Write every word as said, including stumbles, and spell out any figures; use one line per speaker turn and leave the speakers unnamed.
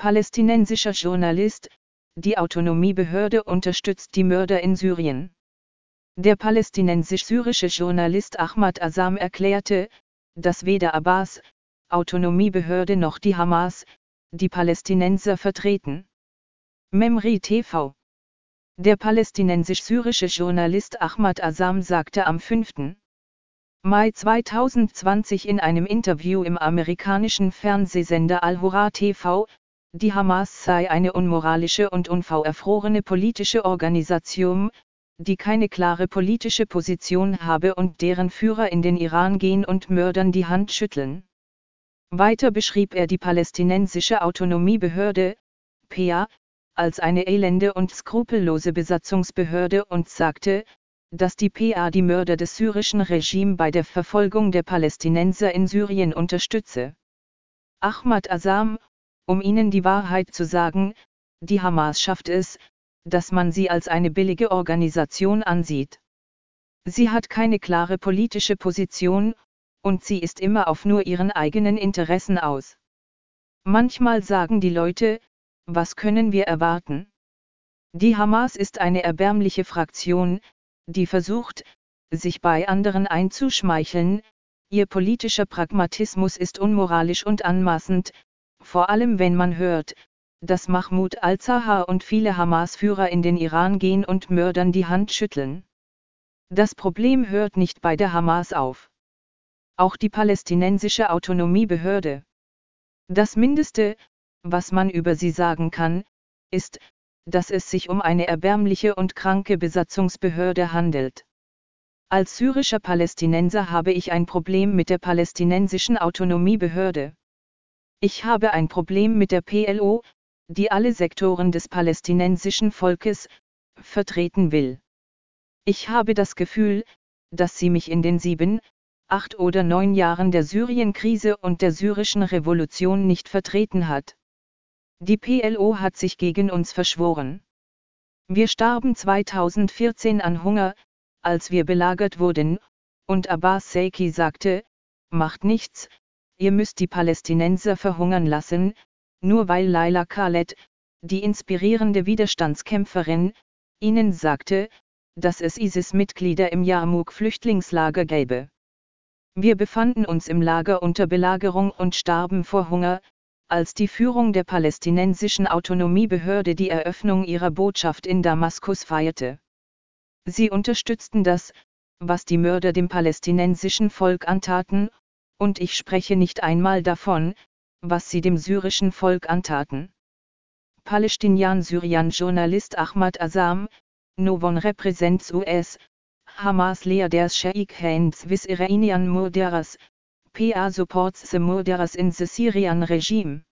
Palästinensischer Journalist, die Autonomiebehörde unterstützt die Mörder in Syrien. Der palästinensisch-syrische Journalist Ahmad Azam erklärte, dass weder Abbas, Autonomiebehörde noch die Hamas, die Palästinenser vertreten. Memri T V. Der palästinensisch-syrische Journalist Ahmad Azam sagte am fünften Mai zweitausendzwanzig in einem Interview im amerikanischen Fernsehsender Al-Hurra T V, die Hamas sei eine unmoralische und unverfrorene politische Organisation, die keine klare politische Position habe und deren Führer in den Iran gehen und Mördern die Hand schütteln. Weiter beschrieb er die palästinensische Autonomiebehörde, P A, als eine elende und skrupellose Besatzungsbehörde und sagte, dass die P A die Mörder des syrischen Regimes bei der Verfolgung der Palästinenser in Syrien unterstütze. Ahmad Azam, um Ihnen die Wahrheit zu sagen, die Hamas schafft es, dass man sie als eine billige Organisation ansieht. Sie hat keine klare politische Position, und sie ist immer auf nur ihren eigenen Interessen aus. Manchmal sagen die Leute, was können wir erwarten? Die Hamas ist eine erbärmliche Fraktion, die versucht, sich bei anderen einzuschmeicheln, ihr politischer Pragmatismus ist unmoralisch und anmaßend, vor allem wenn man hört, dass Mahmoud al-Zahar und viele Hamas-Führer in den Iran gehen und Mördern die Hand schütteln. Das Problem hört nicht bei der Hamas auf. Auch die palästinensische Autonomiebehörde. Das Mindeste, was man über sie sagen kann, ist, dass es sich um eine erbärmliche und kranke Besatzungsbehörde handelt. Als syrischer Palästinenser habe ich ein Problem mit der palästinensischen Autonomiebehörde. Ich habe ein Problem mit der P L O, die alle Sektoren des palästinensischen Volkes vertreten will. Ich habe das Gefühl, dass sie mich in den sieben, acht oder neun Jahren der Syrienkrise und der syrischen Revolution nicht vertreten hat. Die P L O hat sich gegen uns verschworen. Wir starben zweitausendvierzehn an Hunger, als wir belagert wurden, und Abbas Seiki sagte, macht nichts, ihr müsst die Palästinenser verhungern lassen, nur weil Laila Khaled, die inspirierende Widerstandskämpferin, ihnen sagte, dass es ISIS-Mitglieder im Yarmouk-Flüchtlingslager gäbe. Wir befanden uns im Lager unter Belagerung und starben vor Hunger, als die Führung der palästinensischen Autonomiebehörde die Eröffnung ihrer Botschaft in Damaskus feierte. Sie unterstützten das, was die Mörder dem palästinensischen Volk antaten, und ich spreche nicht einmal davon, was sie dem syrischen Volk antaten. Palästinien-Syrien-Journalist Ahmad Azam, no one represents U S, Hamas leaders shake hands with Iranian murderers, P A supports the murderers in the Syrian regime.